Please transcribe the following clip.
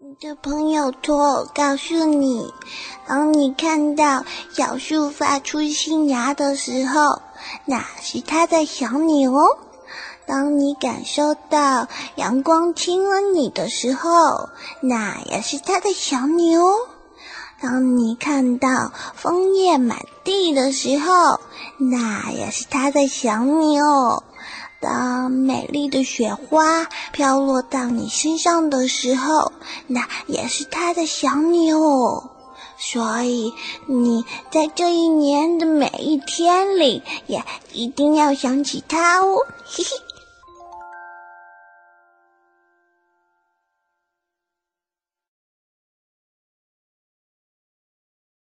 的朋友托告诉你，当你看到小树发出新芽的时候，那是它在想你哦。当你感受到阳光亲吻你的时候，那也是它在想你哦。当你看到枫叶满地的时候，那也是它在想你哦。当美丽的雪花飘落到你身上的时候，那也是它在想你哦。所以你在这一年的每一天里，也一定要想起它哦，嘿嘿。